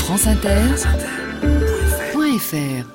franceinter.fr.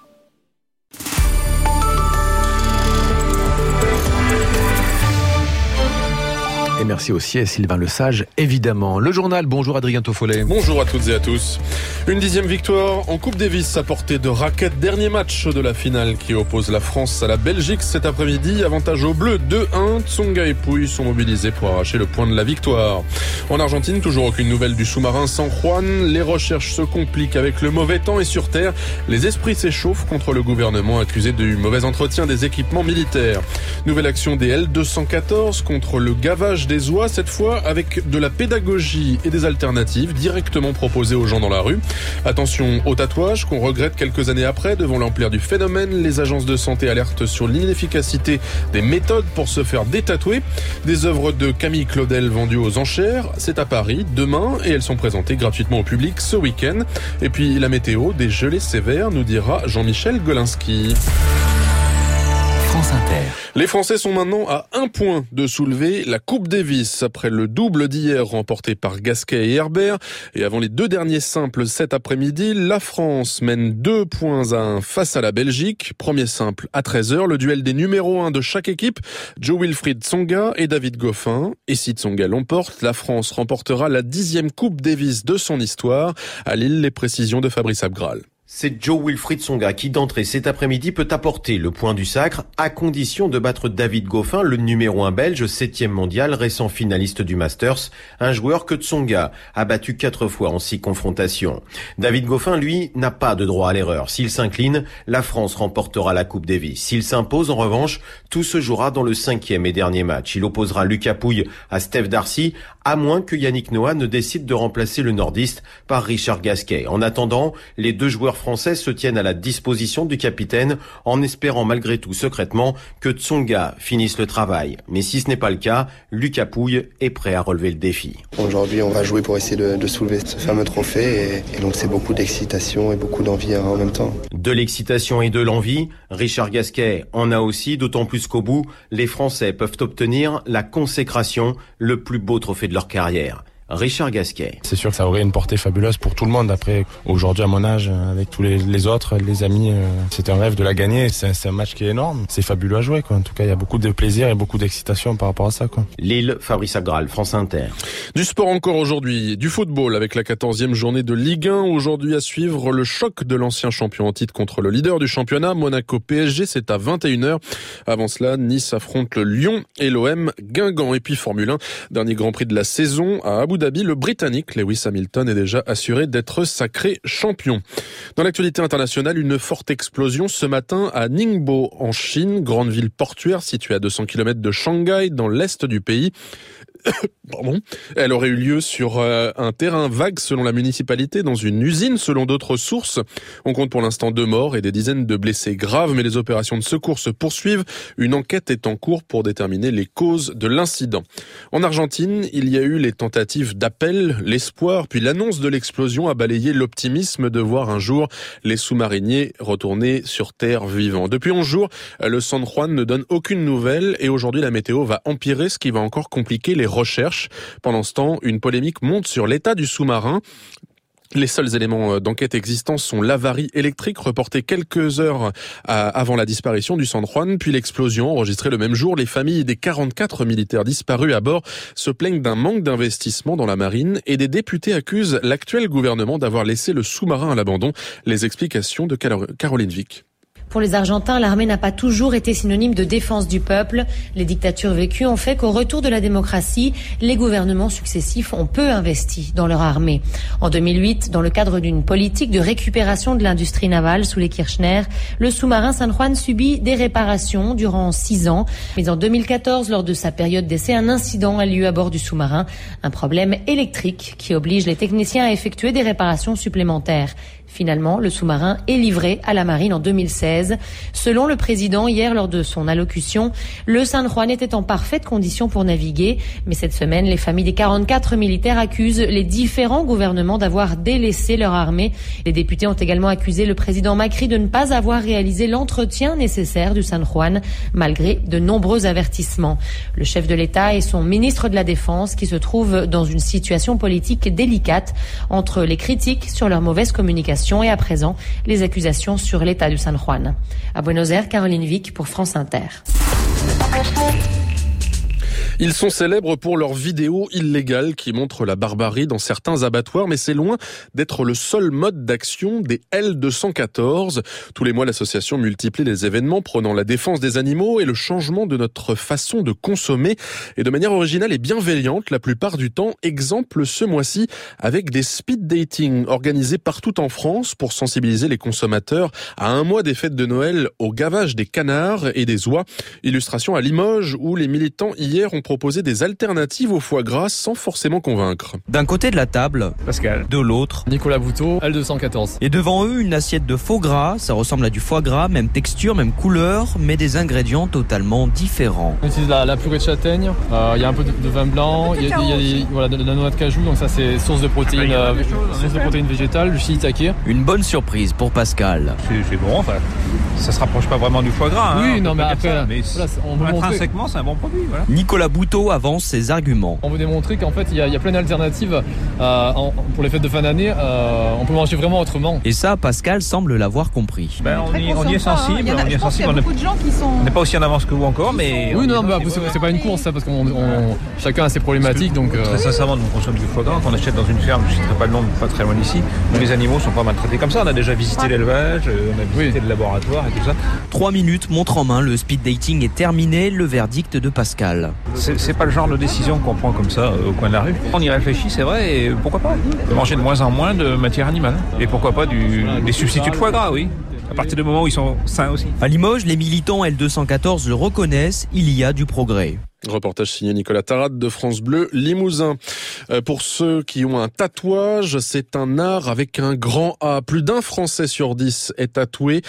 Et merci aussi à Sylvain Lesage, évidemment. Le journal, bonjour Adrien Toffollet. Bonjour à toutes et à tous. Une 10e victoire en Coupe Davis à portée de raquette. Dernier match de la finale qui oppose la France à la Belgique cet après-midi. Avantage aux Bleus 2-1. Tsonga et Pouille sont mobilisés pour arracher le point de la victoire. En Argentine, toujours aucune nouvelle du sous-marin San Juan. Les recherches se compliquent avec le mauvais temps et sur terre, les esprits s'échauffent contre le gouvernement accusé du mauvais entretien des équipements militaires. Nouvelle action des L214 contre le gavage des oies, cette fois avec de la pédagogie et des alternatives directement proposées aux gens dans la rue. Attention au tatouage qu'on regrette quelques années après devant l'ampleur du phénomène. Les agences de santé alertent sur l'inefficacité des méthodes pour se faire détatouer. Des œuvres de Camille Claudel vendues aux enchères, c'est à Paris demain et elles sont présentées gratuitement au public ce week-end. Et puis la météo, des gelées sévères, nous dira Jean-Michel Golinski. France Inter. Les Français sont maintenant à 1 point de soulever la Coupe Davis après le double d'hier remporté par Gasquet et Herbert. Et avant les 2 derniers simples cet après-midi, la France mène 2-1 face à la Belgique. Premier simple à 13h, le duel des numéros 1 de chaque équipe, Jo-Wilfried Tsonga et David Goffin. Et si Tsonga l'emporte, la France remportera la 10e Coupe Davis de son histoire. À Lille, les précisions de Fabrice Abgral. C'est Jo-Wilfried Tsonga qui, d'entrée cet après-midi, peut apporter le point du sacre à condition de battre David Goffin, le numéro 1 belge, 7e mondial, récent finaliste du Masters, un joueur que Tsonga a battu 4 fois en 6 confrontations. David Goffin, lui, n'a pas de droit à l'erreur. S'il s'incline, la France remportera la Coupe Davis. S'il s'impose, en revanche, tout se jouera dans le 5e et dernier match. Il opposera Lucas Pouille à Steph Darcy, à moins que Yannick Noah ne décide de remplacer le nordiste par Richard Gasquet. En attendant, les 2 joueurs français se tiennent à la disposition du capitaine en espérant malgré tout secrètement que Tsonga finisse le travail. Mais si ce n'est pas le cas, Lucas Pouille est prêt à relever le défi. Aujourd'hui, on va jouer pour essayer de soulever ce fameux trophée et donc c'est beaucoup d'excitation et beaucoup d'envie en même temps. De l'excitation et de l'envie, Richard Gasquet en a aussi, d'autant plus qu'au bout, les Français peuvent obtenir la consécration, le plus beau trophée de leur carrière. Richard Gasquet. C'est sûr que ça aurait une portée fabuleuse pour tout le monde. Après, aujourd'hui à mon âge, avec tous les autres, les amis, c'est un rêve de la gagner. C'est un match qui est énorme. C'est fabuleux à jouer, quoi. En tout cas, il y a beaucoup de plaisir et beaucoup d'excitation par rapport à ça, quoi. Lille, Fabrice Abgral, France Inter. Du sport encore aujourd'hui, du football avec la 14e journée de Ligue 1. Aujourd'hui à suivre le choc de l'ancien champion en titre contre le leader du championnat, Monaco PSG, c'est à 21h. Avant cela, Nice affronte le Lyon et l'OM Guingamp. Et puis Formule 1, dernier Grand Prix de la saison à Abu Dhabi, le Britannique Lewis Hamilton est déjà assuré d'être sacré champion. Dans l'actualité internationale, une forte explosion ce matin à Ningbo en Chine, grande ville portuaire située à 200 km de Shanghai dans l'est du pays. Pardon. Elle aurait eu lieu sur un terrain vague selon la municipalité, dans une usine selon d'autres sources. On compte pour l'instant 2 morts et des dizaines de blessés graves, mais les opérations de secours se poursuivent. Une enquête est en cours pour déterminer les causes de l'incident. En Argentine, il y a eu les tentatives d'appel, l'espoir, puis l'annonce de l'explosion a balayé l'optimisme de voir un jour les sous-mariniers retourner sur terre vivants. Depuis 11 jours, le San Juan ne donne aucune nouvelle et aujourd'hui la météo va empirer, ce qui va encore compliquer les recherches. Pendant ce temps, une polémique monte sur l'état du sous-marin. Les seuls éléments d'enquête existants sont l'avarie électrique reportée quelques heures avant la disparition du San Juan, puis l'explosion enregistrée le même jour. Les familles des 44 militaires disparus à bord se plaignent d'un manque d'investissement dans la marine et des députés accusent l'actuel gouvernement d'avoir laissé le sous-marin à l'abandon. Les explications de Caroline Vic. Pour les Argentins, l'armée n'a pas toujours été synonyme de défense du peuple. Les dictatures vécues ont fait qu'au retour de la démocratie, les gouvernements successifs ont peu investi dans leur armée. En 2008, dans le cadre d'une politique de récupération de l'industrie navale sous les Kirchner, le sous-marin San Juan subit des réparations durant 6 ans. Mais en 2014, lors de sa période d'essai, un incident a lieu à bord du sous-marin. Un problème électrique qui oblige les techniciens à effectuer des réparations supplémentaires. Finalement, le sous-marin est livré à la marine en 2016. Selon le président, hier, lors de son allocution, le San Juan était en parfaite condition pour naviguer. Mais cette semaine, les familles des 44 militaires accusent les différents gouvernements d'avoir délaissé leur armée. Les députés ont également accusé le président Macri de ne pas avoir réalisé l'entretien nécessaire du San Juan, malgré de nombreux avertissements. Le chef de l'État et son ministre de la Défense qui se trouvent dans une situation politique délicate entre les critiques sur leur mauvaise communication et à présent les accusations sur l'état du San Juan. À Buenos Aires, Caroline Vic pour France Inter. Ils sont célèbres pour leurs vidéos illégales qui montrent la barbarie dans certains abattoirs, mais c'est loin d'être le seul mode d'action des L214. Tous les mois, l'association multiplie les événements prônant la défense des animaux et le changement de notre façon de consommer, et de manière originale et bienveillante la plupart du temps. Exemple ce mois-ci avec des speed dating organisés partout en France pour sensibiliser les consommateurs à un mois des fêtes de Noël au gavage des canards et des oies. Illustration à Limoges où les militants hier ont proposer des alternatives au foie gras sans forcément convaincre. D'un côté de la table, Pascal. De l'autre, Nicolas Bouteau, L214. Et devant eux, une assiette de faux gras. Ça ressemble à du foie gras, même texture, même couleur, mais des ingrédients totalement différents. On utilise la purée de châtaigne, il y a un peu de vin blanc, il y a de la noix de cajou, donc ça c'est source de protéines végétales, du shiitake. Une bonne surprise pour Pascal. C'est bon, enfin, ça se rapproche pas vraiment du foie gras. Oui, non mais après, intrinsèquement c'est un bon produit. Voilà. Nicolas Bouteau avance ses arguments. On veut démontrer qu'en fait, il y a plein d'alternatives pour les fêtes de fin d'année. On peut manger vraiment autrement. Et ça, Pascal semble l'avoir compris. On y est sensible. Il y a beaucoup de gens qui sont... On n'est pas aussi en avance que vous encore, mais... Oui, non, c'est pas une course, ça, parce que chacun a ses problématiques. Donc, très sincèrement, nous consommons du foie gras qu'on achète dans une ferme, je ne citerai pas le nom, pas très loin d'ici, où les animaux sont pas maltraités comme ça. On a déjà visité l'élevage, on a visité le laboratoire et tout ça. 3 minutes, montre en main, le speed dating est terminé, le verdict de Pascal. C'est pas le genre de décision qu'on prend comme ça au coin de la rue. On y réfléchit, c'est vrai, et pourquoi pas manger de moins en moins de matière animale. Et pourquoi pas des substituts de foie gras, oui. À partir du moment où ils sont sains aussi. À Limoges, les militants L214 le reconnaissent, il y a du progrès. Reportage signé Nicolas Tarade de France Bleu Limousin. Pour ceux qui ont un tatouage, c'est un art avec un grand A. Plus d'un Français sur 10 est tatoué.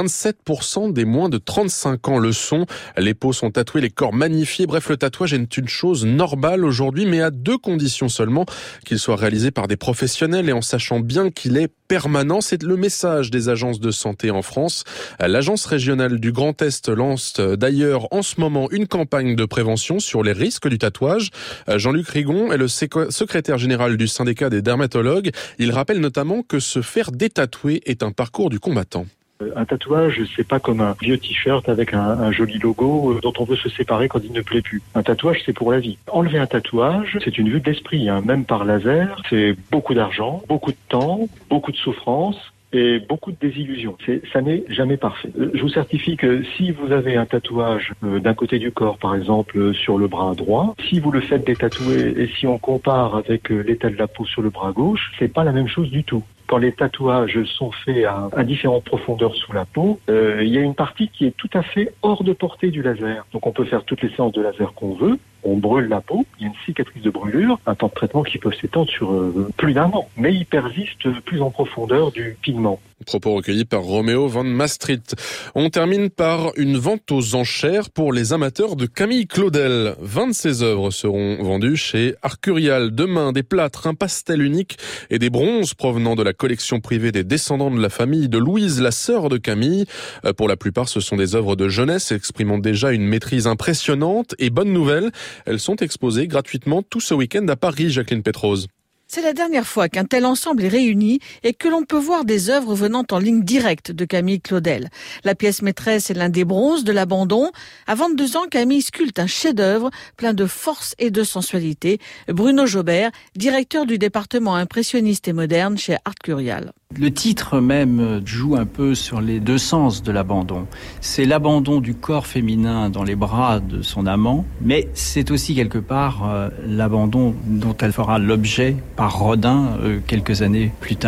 27% des moins de 35 ans le sont. Les peaux sont tatouées, les corps magnifiés. Bref, le tatouage est une chose normale aujourd'hui, mais à 2 conditions seulement. Qu'il soit réalisé par des professionnels et en sachant bien qu'il est permanent. C'est le message des agences de santé en France. L'agence régionale du Grand Est lance d'ailleurs en ce moment une campagne de prévention sur les risques du tatouage. Jean-Luc Rigon est le secrétaire général du syndicat des dermatologues. Il rappelle notamment que se faire détatouer est un parcours du combattant. Un tatouage, c'est pas comme un vieux t-shirt avec un joli logo dont on veut se séparer quand il ne plaît plus. Un tatouage, c'est pour la vie. Enlever un tatouage, c'est une vue de l'esprit, même par laser. C'est beaucoup d'argent, beaucoup de temps, beaucoup de souffrance et beaucoup de désillusions. Ça n'est jamais parfait. Je vous certifie que si vous avez un tatouage d'un côté du corps, par exemple sur le bras droit, si vous le faites détatouer et si on compare avec l'état de la peau sur le bras gauche, c'est pas la même chose du tout. Quand les tatouages sont faits à différentes profondeurs sous la peau, il y a une partie qui est tout à fait hors de portée du laser. Donc on peut faire toutes les séances de laser qu'on veut, on brûle la peau, il y a une cicatrice de brûlure, un temps de traitement qui peut s'étendre sur plus d'un an, mais il persiste plus en profondeur du pigment. Propos recueillis par Roméo van Mastrit. On termine par une vente aux enchères pour les amateurs de Camille Claudel. 20 de ses œuvres seront vendues chez Arcurial. Demain, des plâtres, un pastel unique et des bronzes provenant de la collection privée des descendants de la famille de Louise, la sœur de Camille. Pour la plupart, ce sont des œuvres de jeunesse exprimant déjà une maîtrise impressionnante. Et bonne nouvelle, elles sont exposées gratuitement tout ce week-end à Paris, Jacqueline Pétrose. C'est la dernière fois qu'un tel ensemble est réuni et que l'on peut voir des œuvres venant en ligne directe de Camille Claudel. La pièce maîtresse est l'un des bronzes de l'abandon. À 22 ans, Camille sculpte un chef-d'œuvre plein de force et de sensualité. Bruno Jobert, directeur du département impressionniste et moderne chez Arcurial. Le titre même joue un peu sur les 2 sens de l'abandon. C'est l'abandon du corps féminin dans les bras de son amant, mais c'est aussi quelque part l'abandon dont elle fera l'objet par Rodin quelques années plus tard.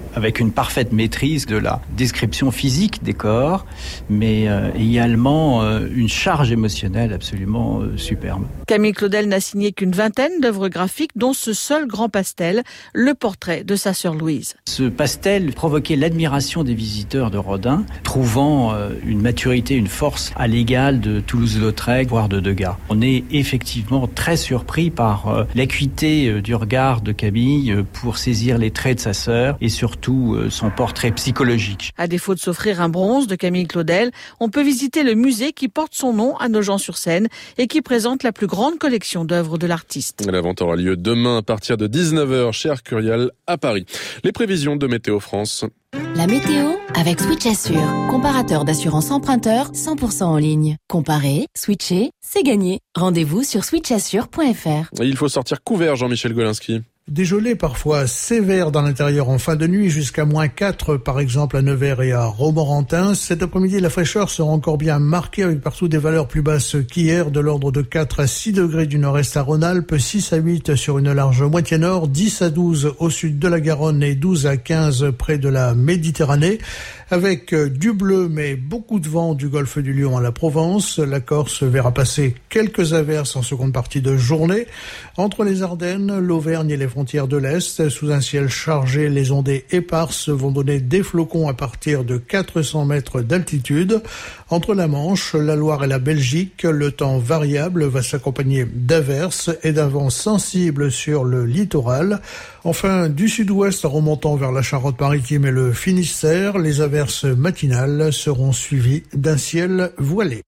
avec une parfaite maîtrise de la description physique des corps, mais également une charge émotionnelle absolument superbe. Camille Claudel n'a signé qu'une vingtaine d'œuvres graphiques, dont ce seul grand pastel, le portrait de sa sœur Louise. Ce pastel provoquait l'admiration des visiteurs de Rodin, trouvant une maturité, une force à l'égal de Toulouse-Lautrec, voire de Degas. On est effectivement très surpris par l'acuité du regard de Camille pour saisir les traits de sa sœur et surtout son portrait psychologique. À défaut de s'offrir un bronze de Camille Claudel, on peut visiter le musée qui porte son nom à Nogent-sur-Seine et qui présente la plus grande collection d'œuvres de l'artiste. La vente aura lieu demain à partir de 19h chez Arcurial à Paris. Les prévisions de Météo France. La météo avec Switch Assure, comparateur d'assurance emprunteur 100% en ligne. Comparer, switcher, c'est gagné. Rendez-vous sur switchassure.fr. Et il faut sortir couvert, Jean-Michel Golinski. Des gelées parfois sévères dans l'intérieur en fin de nuit, jusqu'à -4 par exemple à Nevers et à Romorantin. Cet après-midi, la fraîcheur sera encore bien marquée avec partout des valeurs plus basses qu'hier, de l'ordre de 4 à 6 degrés du nord-est à Rhône-Alpes, 6 à 8 sur une large moitié nord, 10 à 12 au sud de la Garonne et 12 à 15 près de la Méditerranée. Avec du bleu mais beaucoup de vent du golfe du Lion à la Provence, la Corse verra passer quelques averses en seconde partie de journée. Entre les Ardennes, l'Auvergne et les frontières de l'Est, sous un ciel chargé, les ondées éparses vont donner des flocons à partir de 400 mètres d'altitude. Entre la Manche, la Loire et la Belgique, le temps variable va s'accompagner d'averses et d'un vent sensible sur le littoral. Enfin, du sud-ouest remontant vers la Charente-Maritime et le Finistère, les averses matinales seront suivies d'un ciel voilé.